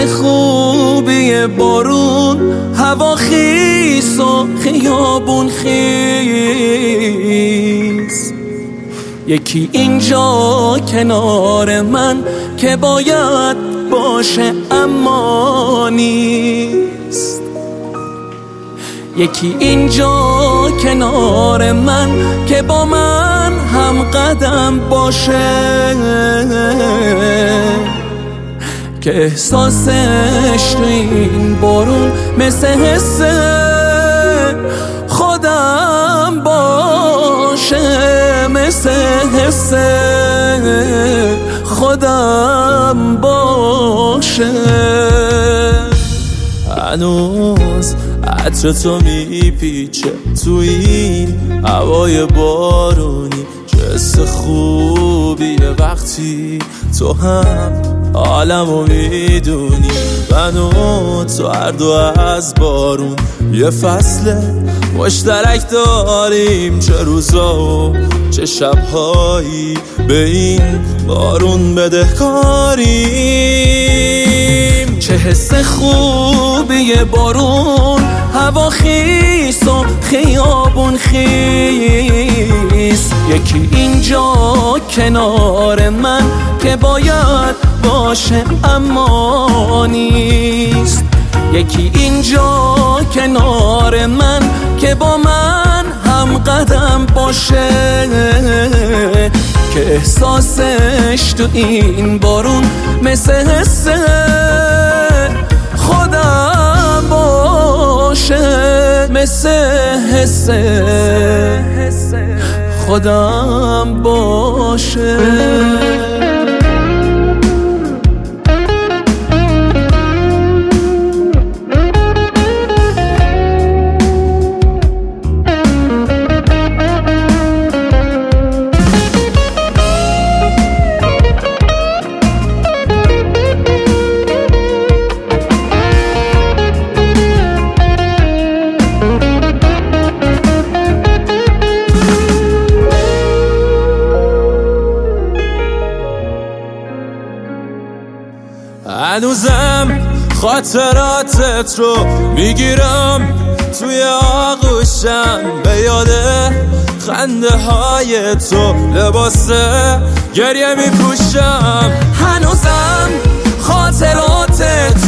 خوبی بارون، هوا خیس و خیابون خیس. یکی اینجا کنار من که باید باشه اما نیست. یکی اینجا کنار من که با من هم قدم باشه، که احساسش تو این بارون مثل حس خودم باشه، مثل حس خودم باشه. هنوز عطر تو میپیچه تو این هوای بارونی، چه حس خوبیه وقتی تو هم عالمو میدونی. من و تو هر دو از بارون یه فصل مشترک داریم، چه روزا و چه شبهایی به این بارون بدهکاریم. چه حس خوبی بارون، هوا خیس و خیابون خیس. یکی اینجا کنار من که باید باشه اما نیست. یکی اینجا کنار من که با من هم قدم باشه، که احساسش تو این بارون مثل حس خودم باشه، مثل حس خودم باشه. هنوزم خاطراتت رو میگیرم توی آغوشم، به یاده خنده های تو لباس گریه میپوشم. هنوزم خاطراتت